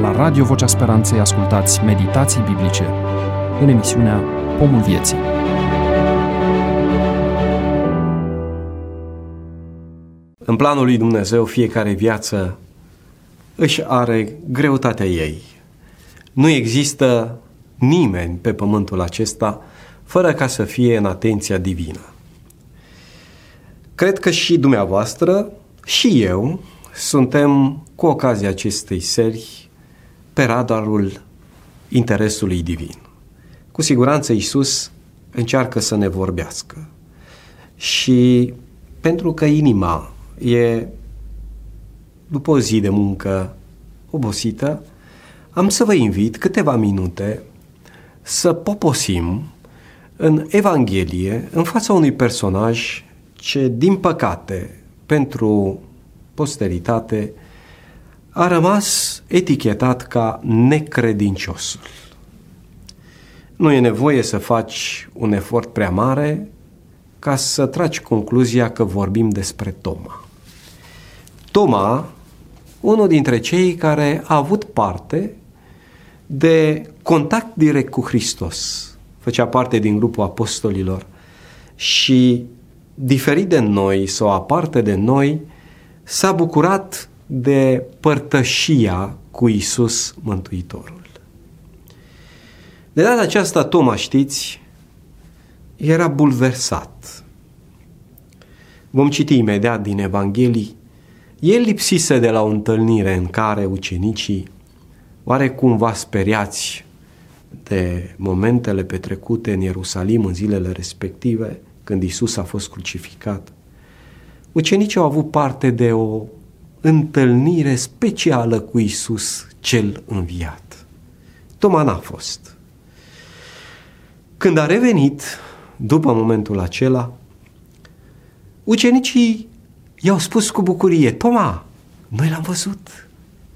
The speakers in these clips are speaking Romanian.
La Radio Vocea Speranței ascultați meditații biblice în emisiunea Pomul Vieții. În planul lui Dumnezeu, fiecare viață își are greutatea ei. Nu există nimeni pe pământul acesta fără ca să fie în atenția divină. Cred că și dumneavoastră și eu suntem, cu ocazia acestei serii, pe radarul interesului divin. Cu siguranță Iisus încearcă să ne vorbească. Și pentru că inima e, după o zi de muncă obosită, am să vă invit câteva minute să poposim în Evanghelie, în fața unui personaj ce, din păcate, pentru posteritate, a rămas etichetat ca necredinciosul. Nu e nevoie să faci un efort prea mare ca să tragi concluzia că vorbim despre Toma. Toma, unul dintre cei care a avut parte de contact direct cu Hristos, făcea parte din grupul apostolilor și, diferit de noi sau aparte de noi, s-a bucurat de părtășia cu Iisus Mântuitorul. De data aceasta, Toma, știți, era bulversat. Vom citi imediat din Evanghelii. El lipsise de la o întâlnire în care ucenicii, oare cumva speriați de momentele petrecute în Ierusalim în zilele respective, când Iisus a fost crucificat, ucenicii au avut parte de o întâlnire specială cu Iisus cel înviat. Toma n-a fost. Când a revenit, după momentul acela, ucenicii i-au spus cu bucurie: Toma, noi l-am văzut.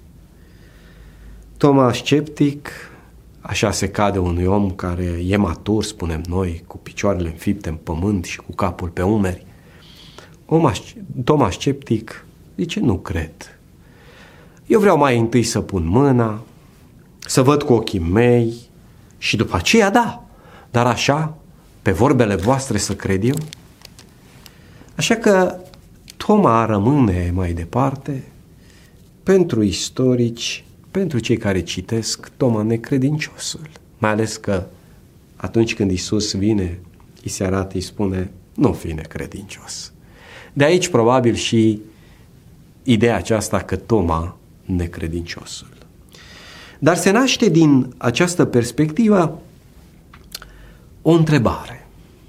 Toma, sceptic, așa se cade unui om care e matur, spunem noi, cu picioarele înfipte în pământ și cu capul pe umeri. Toma, sceptic, zice: nu cred. Eu vreau mai întâi să pun mâna, să văd cu ochii mei și după aceea da, dar așa, pe vorbele voastre să cred eu? Așa că Toma rămâne mai departe, pentru istorici, pentru cei care citesc, Toma necredinciosul. Mai ales că atunci când Iisus vine, îi se arată, îi spune: nu fi necredincios. De aici probabil și ideea aceasta că Toma necredinciosul. Dar se naște din această perspectivă o întrebare.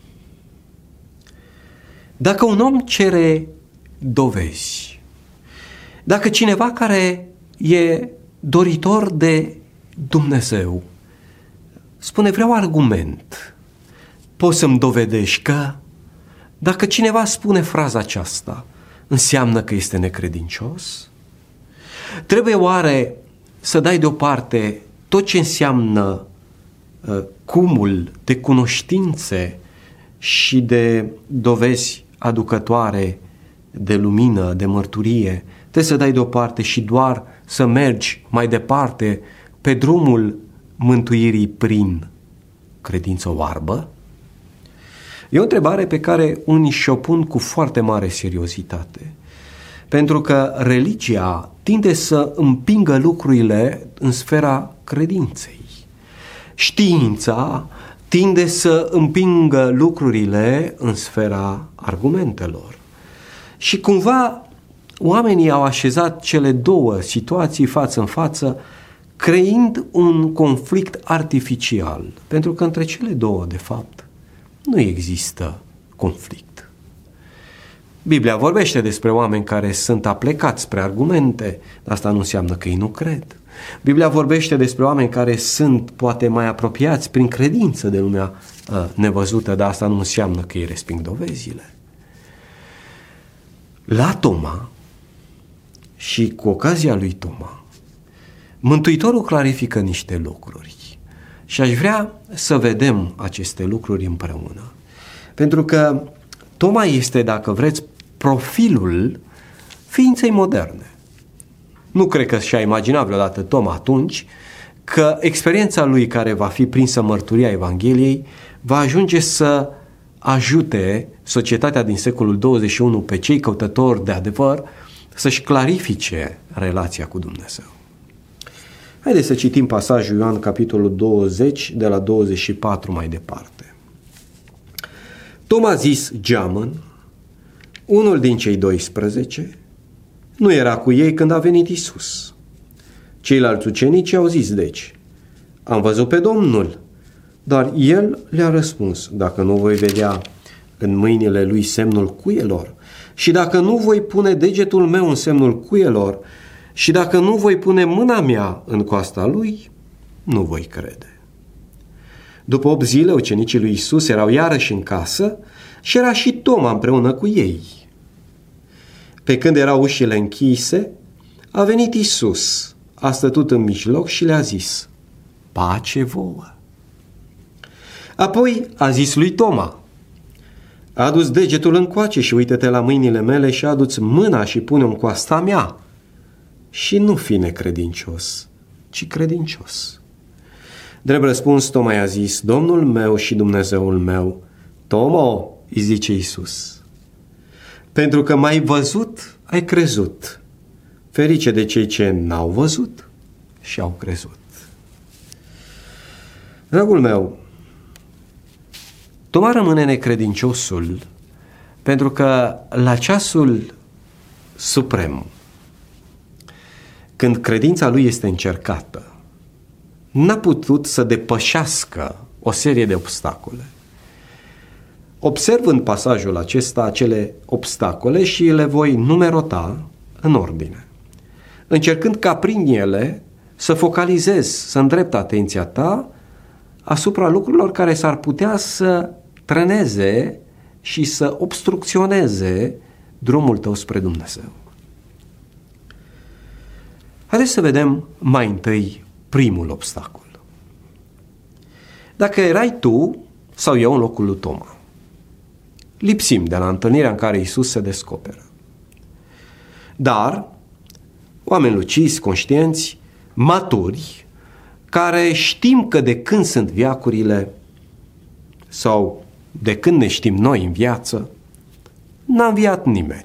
Dacă un om cere dovezi, dacă cineva care e doritor de Dumnezeu spune: vreau argument, poți să-mi dovedești că? Dacă cineva spune fraza aceasta, înseamnă că este necredincios? Trebuie oare să dai deoparte tot ce înseamnă cumul de cunoștințe și de dovezi aducătoare de lumină, de mărturie? Trebuie să dai deoparte și doar să mergi mai departe pe drumul mântuirii prin credință oarbă? E o întrebare pe care unii și-o pun cu foarte mare seriozitate, pentru că religia tinde să împingă lucrurile în sfera credinței. Știința tinde să împingă lucrurile în sfera argumentelor. Și cumva oamenii au așezat cele două situații față în față, creând un conflict artificial, pentru că între cele două, de fapt, nu există conflict. Biblia vorbește despre oameni care sunt aplecați spre argumente, dar asta nu înseamnă că ei nu cred. Biblia vorbește despre oameni care sunt poate mai apropiați prin credință de lumea nevăzută, dar asta nu înseamnă că ei resping dovezile. La Toma și cu ocazia lui Toma, Mântuitorul clarifică niște lucruri și aș vrea să vedem aceste lucruri împreună. Pentru că Toma este, dacă vreți, profilul ființei moderne. Nu cred că și-a imaginat vreodată Toma atunci că experiența lui, care va fi prinsă mărturia Evangheliei, va ajunge să ajute societatea din secolul 21 pe cei căutători de adevăr să-și clarifice relația cu Dumnezeu. Haideți să citim pasajul Ioan, capitolul 20, de la 24 mai departe. Toma a zis Geamăn, unul din cei 12, nu era cu ei când a venit Iisus. Ceilalți ucenici au zis deci, am văzut pe Domnul, dar el le-a răspuns, dacă nu voi vedea în mâinile lui semnul cuielor și dacă nu voi pune degetul meu în semnul cuielor și dacă nu voi pune mâna mea în coasta lui, nu voi crede. După 8 zile, ucenicii lui Iisus erau iarăși în casă și era și Toma împreună cu ei. Pe când erau ușile închise, a venit Iisus, a stătut în mijloc și le-a zis, pace vouă. Apoi a zis lui Toma, adu-ți degetul încoace și uită-te la mâinile mele și adu-ți mâna și pune-o în coasta mea și nu fi necredincios, ci credincios. Drept răspuns, Toma i-a zis, Domnul meu și Dumnezeul meu. Toma, îi zice Iisus, pentru că m-ai văzut, ai crezut. Ferice de cei ce n-au văzut și au crezut. Dragul meu, Toma rămâne necredinciosul pentru că la ceasul suprem, când credința lui este încercată, n-a putut să depășească o serie de obstacole. Observ în pasajul acesta acele obstacole și le voi numerota în ordine, încercând ca prin ele să focalizez, să îndrept atenția ta asupra lucrurilor care s-ar putea să trăneze și să obstrucționeze drumul tău spre Dumnezeu. Haideți să vedem mai întâi primul obstacol. Dacă erai tu sau eu în locul lui Toma, lipsim de la întâlnirea în care Iisus se descoperă. Dar oameni lucizi, conștienți, maturi, care știm că de când sunt veacurile sau de când ne știm noi în viață, n-a înviat nimeni.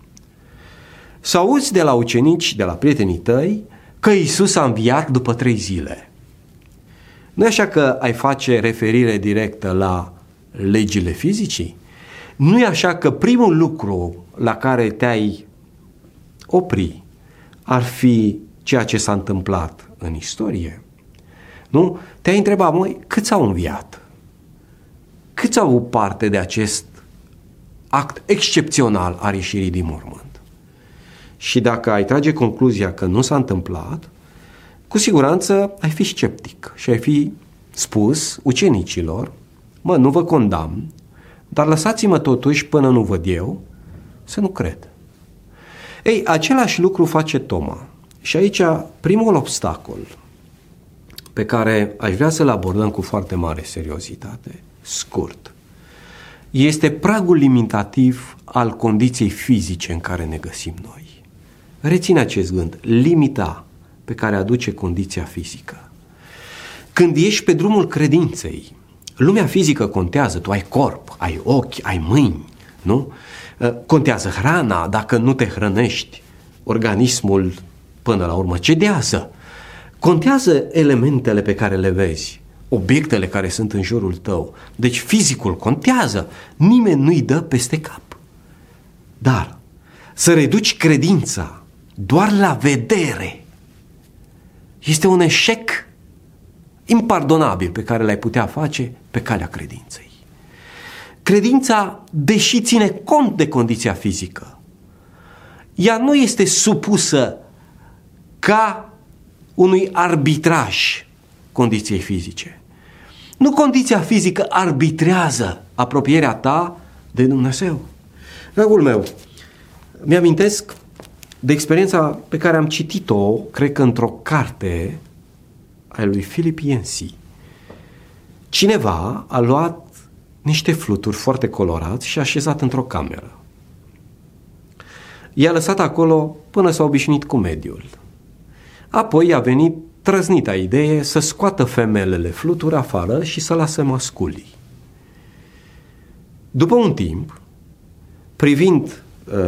Să auzi de la ucenici, de la prietenii tăi, că Iisus a înviat după 3 zile. Nu e așa că ai face referire directă la legile fizicii? Nu e așa că primul lucru la care te-ai opri ar fi ceea ce s-a întâmplat în istorie? Nu? Te-ai întrebat, măi, câți au înviat? Câți au avut parte de acest act excepțional al ieșirii din mormânt? Și dacă ai trage concluzia că nu s-a întâmplat, cu siguranță ai fi sceptic și ai fi spus ucenicilor, mă, nu vă condamn, dar lăsați-mă totuși până nu văd eu să nu cred. Ei, același lucru face Toma. Și aici primul obstacol pe care aș vrea să-l abordăm cu foarte mare seriozitate, scurt, este pragul limitativ al condiției fizice în care ne găsim noi. Reține acest gând, limita pe care aduce condiția fizică. Când ești pe drumul credinței, lumea fizică contează, tu ai corp, ai ochi, ai mâini, nu? Contează hrana, dacă nu te hrănești, organismul până la urmă cedează. Contează elementele pe care le vezi, obiectele care sunt în jurul tău. Deci fizicul contează, nimeni nu-i dă peste cap. Dar să reduci credința doar la vedere este un eșec impardonabil pe care l-ai putea face pe calea credinței. Credința, deși ține cont de condiția fizică, ea nu este supusă ca unui arbitraj condiției fizice. Nu condiția fizică arbitrează apropierea ta de Dumnezeu. Dragul meu, mi-amintesc de experiența pe care am citit-o, cred că într-o carte a lui Philip Yancey. Cineva a luat niște fluturi foarte colorați și a așezat într-o cameră. I-a lăsat acolo până s-a obișnuit cu mediul. Apoi a venit trăznita idee să scoată femelele fluturi afară și să lasă masculii. După un timp, privind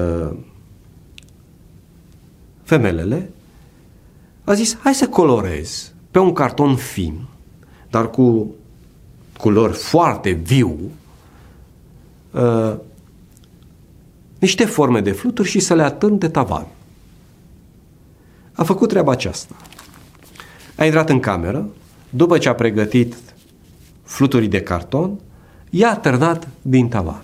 femelele, a zis, hai să colorez pe un carton fin, dar cu culori foarte viu, niște forme de fluturi și să le atârn de tavan. A făcut treaba aceasta. A intrat în cameră, după ce a pregătit fluturii de carton, i-a atârnat din tavan.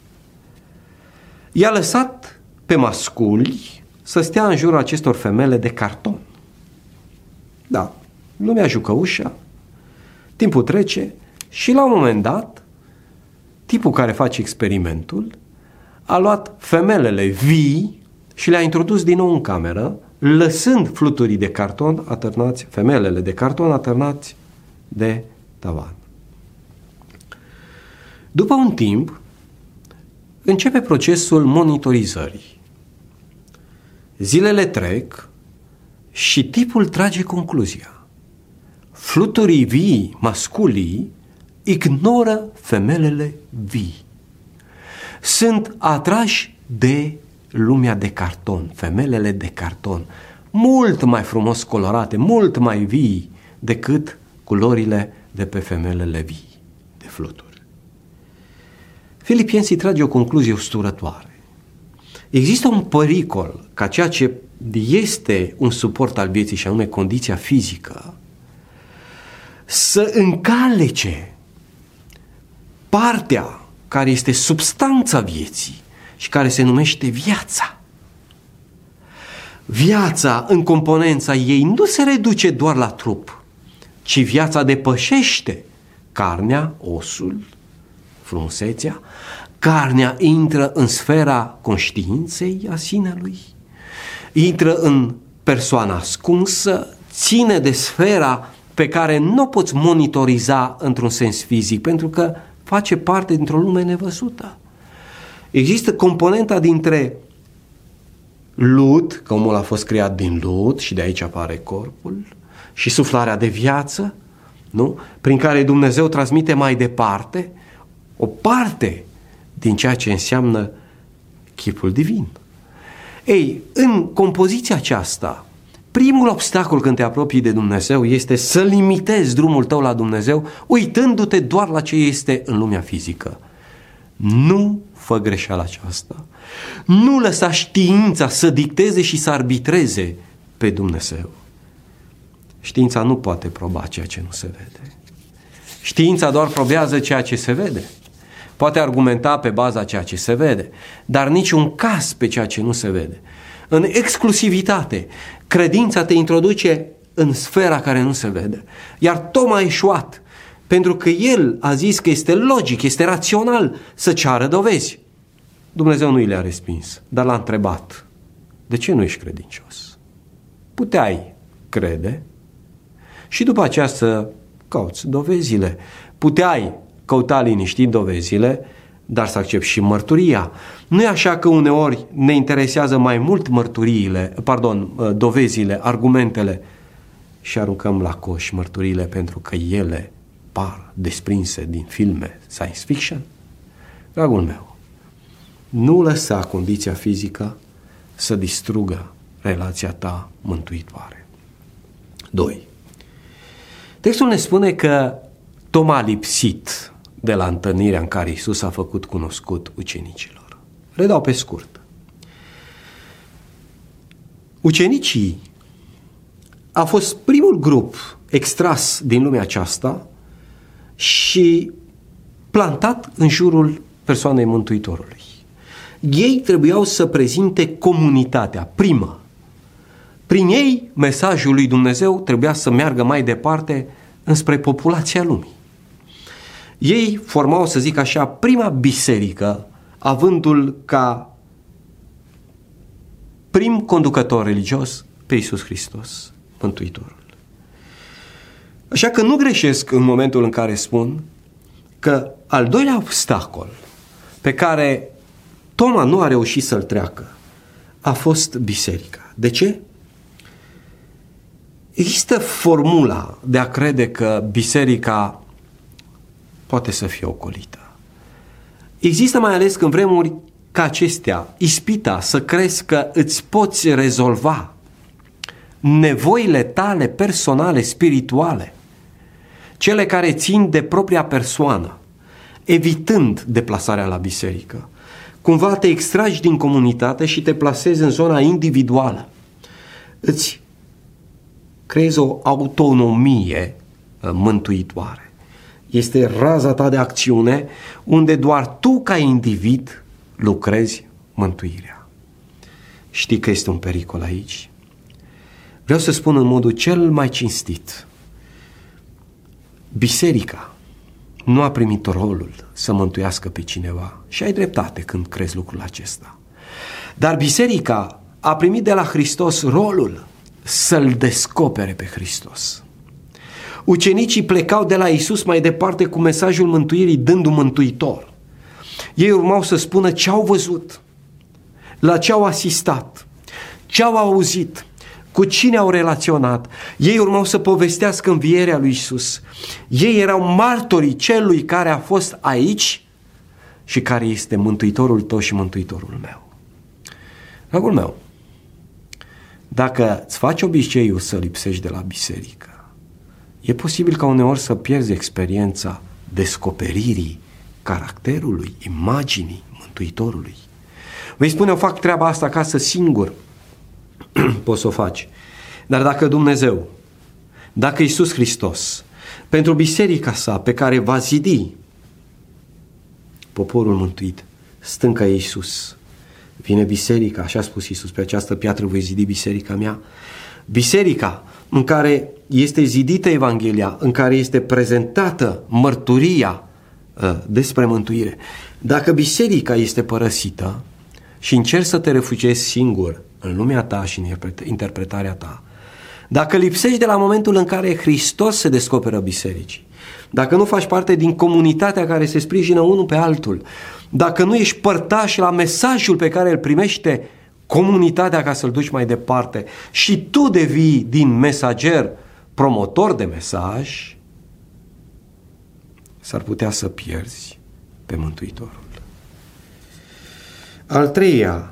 I-a lăsat pe masculi să stea în jurul acestor femele de carton. Da, lumea jucă ușa, timpul trece și la un moment dat, tipul care face experimentul a luat femelele vii și le-a introdus din nou în cameră, lăsând fluturii de carton atârnați, femelele de carton atârnați de tavan. După un timp, începe procesul monitorizării. Zilele trec și tipul trage concluzia. Fluturii vii, masculii, ignoră femelele vii. Sunt atrași de lumea de carton, femelele de carton, mult mai frumos colorate, mult mai vii decât culorile de pe femelele vii de fluturi. Filipienții trage o concluzie usturătoare. Există un pericol ca ceea ce este un suport al vieții și anume condiția fizică să încalece partea care este substanța vieții și care se numește viața. Viața în componența ei nu se reduce doar la trup, ci viața depășește carnea, osul, frumusețea. Carnea intră în sfera conștiinței a sinelui, intră în persoana ascunsă, ține de sfera pe care nu o poți monitoriza într-un sens fizic, pentru că face parte dintr-o lume nevăzută. Există componenta dintre lut, că omul a fost creat din lut și de aici apare corpul, și suflarea de viață, nu? Prin care Dumnezeu transmite mai departe o parte din ceea ce înseamnă chipul divin. Ei, în compoziția aceasta, primul obstacol când te apropii de Dumnezeu este să limitezi drumul tău la Dumnezeu, uitându-te doar la ce este în lumea fizică. Nu fă greșeala aceasta. Nu lăsa știința să dicteze și să arbitreze pe Dumnezeu. Știința nu poate proba ceea ce nu se vede. Știința doar probează ceea ce se vede. Poate argumenta pe baza ceea ce se vede, dar niciun caz pe ceea ce nu se vede. În exclusivitate, credința te introduce în sfera care nu se vede. Iar Toma a eșuat, pentru că el a zis că este logic, este rațional să ceară dovezi. Dumnezeu nu i le-a respins, dar l-a întrebat: de ce nu ești credincios? Puteai crede și după aceea să cauți dovezile. Puteai căuta liniștit dovezile, dar să accepti și mărturia. Nu e așa că uneori ne interesează mai mult dovezile, argumentele și aruncăm la coș mărturiile pentru că ele par desprinse din filme science fiction? Dragul meu, nu lăsa condiția fizică să distrugă relația ta mântuitoare. 2. Textul ne spune că Toma a lipsit de la întâlnirea în care Iisus a făcut cunoscut ucenicilor. Redau pe scurt. Ucenicii a fost primul grup extras din lumea aceasta și plantat în jurul persoanei Mântuitorului. Ei trebuiau să prezinte comunitatea primă. Prin ei, mesajul lui Dumnezeu trebuia să meargă mai departe înspre populația lumii. Ei formau, să zic așa, prima biserică, avându-l ca prim conducător religios pe Iisus Hristos, Mântuitorul. Așa că nu greșesc în momentul în care spun că al doilea obstacol pe care Toma nu a reușit să-l treacă a fost biserica. De ce? Există formula de a crede că biserica poate să fie ocolită. Există mai ales în vremuri ca acestea ispita să crezi că îți poți rezolva nevoile tale personale, spirituale, cele care țin de propria persoană, evitând deplasarea la biserică. Cumva te extragi din comunitate și te plasezi în zona individuală. Îți creezi o autonomie mântuitoare. Este raza ta de acțiune unde doar tu ca individ lucrezi mântuirea. Știi că este un pericol aici? Vreau să spun în modul cel mai cinstit. Biserica nu a primit rolul să mântuiască pe cineva și ai dreptate când crezi lucrul acesta. Dar biserica a primit de la Hristos rolul să-L descopere pe Hristos. Ucenicii plecau de la Iisus mai departe cu mesajul mântuirii, dându-i mântuitor. Ei urmau să spună ce au văzut, la ce au asistat, ce au auzit, cu cine au relaționat. Ei urmau să povestească învierea lui Iisus. Ei erau martorii celui care a fost aici și care este Mântuitorul tău și Mântuitorul meu. Dragul meu, dacă îți faci obiceiul să lipsești de la biserică, e posibil ca uneori să pierzi experiența descoperirii caracterului, imaginii Mântuitorului. Vei spune, eu fac treaba asta acasă singur. Poți să o faci. Dar dacă Dumnezeu, dacă Iisus Hristos, pentru biserica sa pe care va zidi poporul mântuit, stânca Iisus, vine biserica, așa a spus Iisus, pe această piatră voi zidi biserica mea. Biserica în care este zidită Evanghelia, în care este prezentată mărturia despre mântuire. Dacă biserica este părăsită și încerci să te refugiezi singur în lumea ta și în interpretarea ta, dacă lipsești de la momentul în care Hristos se descoperă bisericii, dacă nu faci parte din comunitatea care se sprijină unul pe altul, dacă nu ești părtaș la mesajul pe care îl primește comunitatea ca să-l duci mai departe și tu devii din mesager promotor de mesaj, s-ar putea să pierzi pe Mântuitorul. Al treilea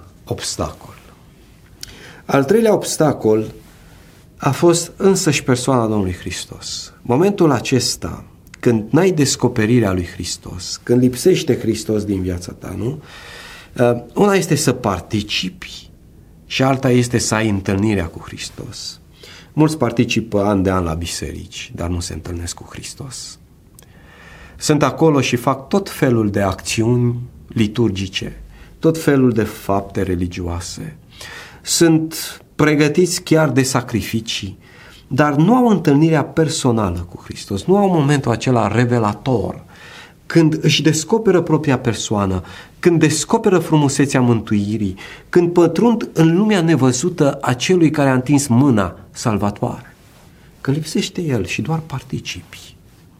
obstacol a fost însăși persoana Domnului Hristos. Momentul acesta, când n-ai descoperirea lui Hristos, când lipsește Hristos din viața ta, nu? Una este să participi și alta este să ai întâlnirea cu Hristos. Mulți participă an de an la biserici, dar nu se întâlnesc cu Hristos. Sunt acolo și fac tot felul de acțiuni liturgice, tot felul de fapte religioase. Sunt pregătiți chiar de sacrificii, dar nu au întâlnirea personală cu Hristos, nu au momentul acela revelator, când își descoperă propria persoană, când descoperă frumusețea mântuirii, când pătrund în lumea nevăzută a celui care a întins mâna salvatoare. Când lipsește el și doar participi,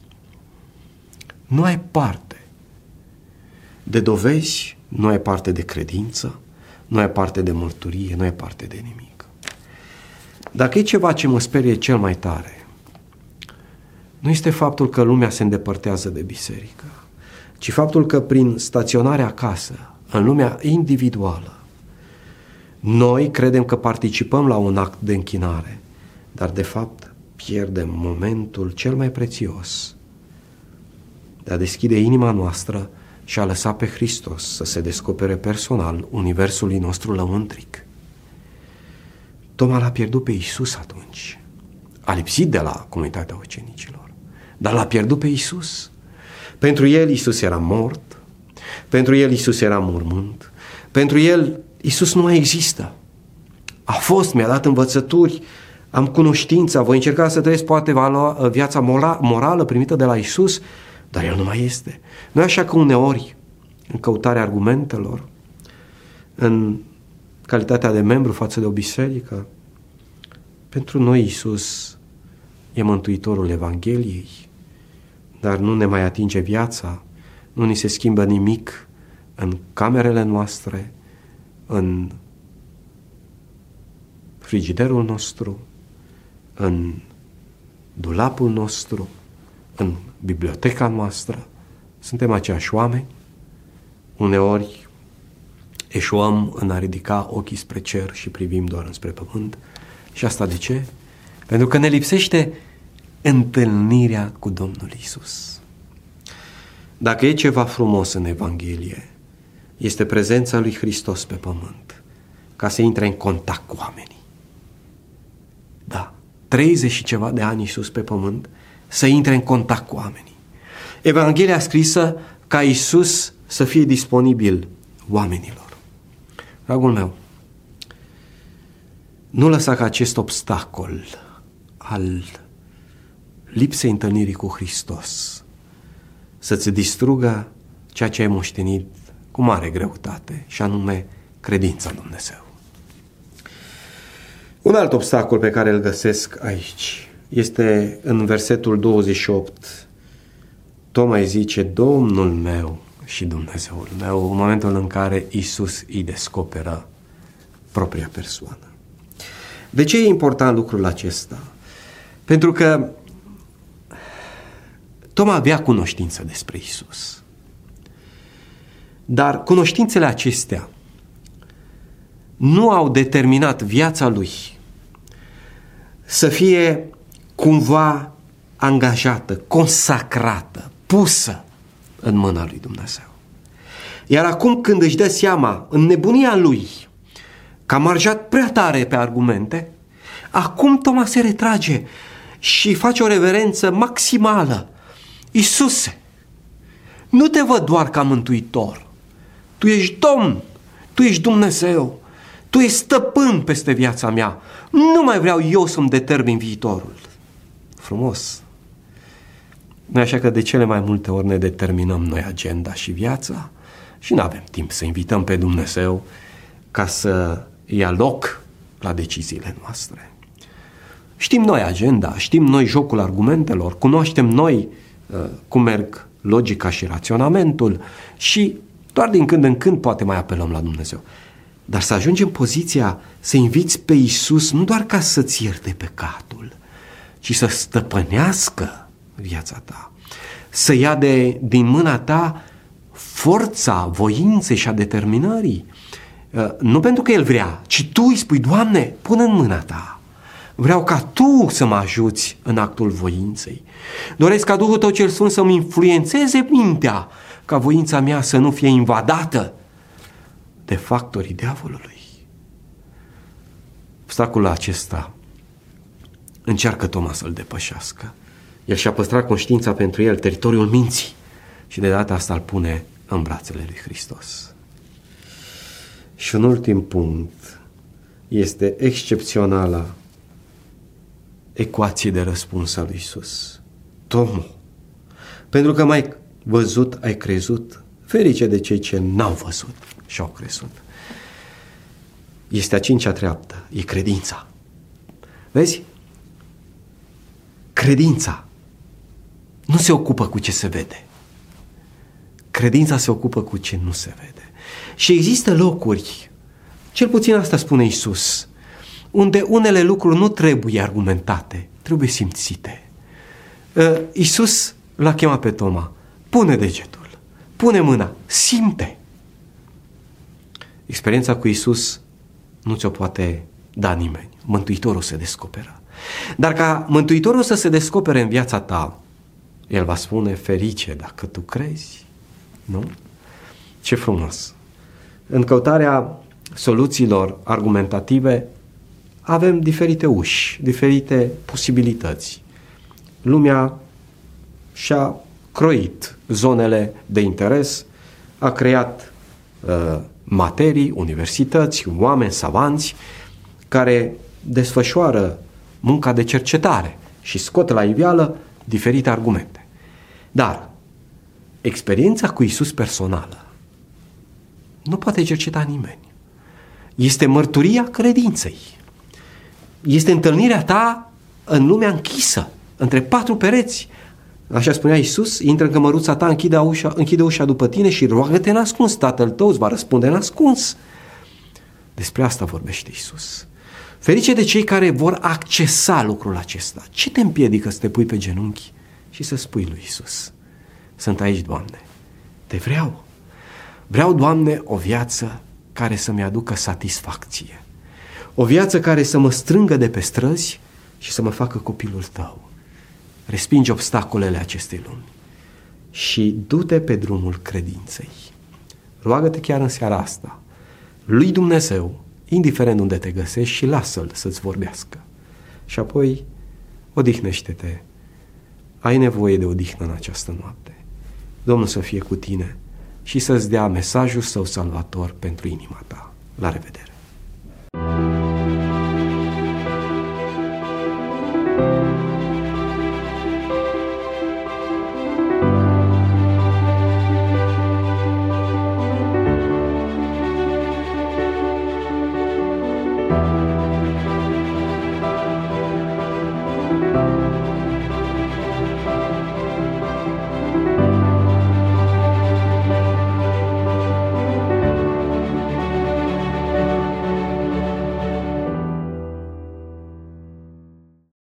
nu ai parte de dovezi, nu ai parte de credință, nu ai parte de mărturie, nu ai parte de nimic. Dacă e ceva ce mă sperie cel mai tare, nu este faptul că lumea se îndepărtează de biserică, ci faptul că prin staționarea acasă, în lumea individuală, noi credem că participăm la un act de închinare, dar de fapt pierdem momentul cel mai prețios de a deschide inima noastră și a lăsa pe Hristos să se descopere personal universului nostru lăuntric. Toma l-a pierdut pe Iisus atunci. A lipsit de la comunitatea ucenicilor, dar l-a pierdut pe Iisus. Pentru el Iisus era mort, pentru el Iisus era mormânt, pentru el Iisus nu mai există. A fost, mi-a dat învățături, am cunoștința, voi încerca să trăiesc poate viața morală primită de la Iisus, dar el nu mai este. Nu e așa că uneori, în căutarea argumentelor, în calitatea de membru față de o biserică, pentru noi Iisus e Mântuitorul Evangheliei, dar nu ne mai atinge viața, nu ni se schimbă nimic în camerele noastre, în frigiderul nostru, în dulapul nostru, în biblioteca noastră, suntem aceiași oameni. Uneori eșuăm în a ridica ochii spre cer și privim doar înspre pământ. Și asta de ce? Pentru că ne lipsește întâlnirea cu Domnul Iisus. Dacă e ceva frumos în Evanghelie, este prezența lui Hristos pe pământ, ca să intre în contact cu oamenii. Da, 30 și ceva de ani Iisus pe pământ, să intre în contact cu oamenii. Evanghelia scrisă ca Iisus să fie disponibil oamenilor. Dragul meu, nu lăsa ca acest obstacol al lipsei întâlnirii cu Hristos să-ți distrugă ceea ce ai moștenit cu mare greutate, și anume credința în Dumnezeu. Un alt obstacol pe care îl găsesc aici este în versetul 28. Toma îi zice: Domnul meu și Dumnezeul meu, în momentul în care Iisus îi descoperă propria persoană. De ce e important lucrul acesta? Pentru că Toma avea cunoștință despre Iisus. Dar cunoștințele acestea nu au determinat viața lui să fie cumva angajată, consacrată, pusă în mâna lui Dumnezeu. Iar acum, când își dă seama în nebunia lui că a marjat prea tare pe argumente, acum Toma se retrage și face o reverență maximală. Iisuse, nu te văd doar ca mântuitor. Tu ești Domn, Tu ești Dumnezeu, Tu ești stăpân peste viața mea. Nu mai vreau eu să-mi determin viitorul. Frumos. Nu așa că de cele mai multe ori ne determinăm noi agenda și viața și nu avem timp să invităm pe Dumnezeu ca să ia loc la deciziile noastre. Știm noi agenda, știm noi jocul argumentelor, cunoaștem noi cum merg logica și raționamentul și doar din când în când poate mai apelăm la Dumnezeu. Dar să ajungi în poziția să inviți pe Iisus nu doar ca să-ți ierte păcatul, ci să stăpânească viața ta, să ia din mâna ta forța voinței și a determinării. Nu pentru că El vrea, ci tu îi spui: Doamne, pune în mâna ta. Vreau ca Tu să mă ajuți în actul voinței. Doresc ca Duhul Tău cel Sfânt să-mi influențeze mintea, ca voința mea să nu fie invadată de factorii diavolului. Obstacolul acesta încearcă Toma să-l depășească. El și-a păstrat conștiința pentru el, teritoriul minții, și de data asta îl pune în brațele lui Hristos. Și un ultim punct este excepționala ecuație de răspuns al lui Iisus. Tomo, pentru că m-ai văzut, ai crezut, ferice de cei ce n-au văzut și au crezut. Este a cincea treaptă, e credința. Vezi? Credința nu se ocupă cu ce se vede. Credința se ocupă cu ce nu se vede. Și există locuri, cel puțin asta spune Iisus, unde unele lucruri nu trebuie argumentate, trebuie simțite. Iisus l-a chemat pe Toma: pune degetul, pune mâna, simte. Experiența cu Iisus nu ți-o poate da nimeni. Mântuitorul se descoperă. Dar ca Mântuitorul să se descopere în viața ta, El va spune: ferice dacă tu crezi. Nu? Ce frumos! În căutarea soluțiilor argumentative avem diferite uși, diferite posibilități. Lumea și-a croit zonele de interes, a creat materii, universități, oameni savanți care desfășoară munca de cercetare și scot la iveală diferite argumente. Dar experiența cu Iisus personală nu poate cerceta nimeni. Este mărturia credinței. Este întâlnirea ta în lumea închisă, între patru pereți. Așa spunea Iisus: intră în cămăruța ta, închide ușa după tine și roagă-te în ascuns. Tatăl tău îți va răspunde în ascuns. Despre asta vorbește Iisus. Ferice de cei care vor accesa lucrul acesta. Ce te împiedică să te pui pe genunchi și să spui lui Iisus: sunt aici, Doamne, te vreau. Vreau, Doamne, o viață care să-mi aducă satisfacție. O viață care să mă strângă de pe străzi și să mă facă copilul Tău. Respingi obstacolele acestei lumi și du-te pe drumul credinței. Roagă-te chiar în seara asta lui Dumnezeu, indiferent unde te găsești, și lasă-L să-ți vorbească. Și apoi odihnește-te. Ai nevoie de odihnă în această noapte. Domnul să fie cu tine și să-ți dea mesajul Său salvator pentru inima ta. La revedere!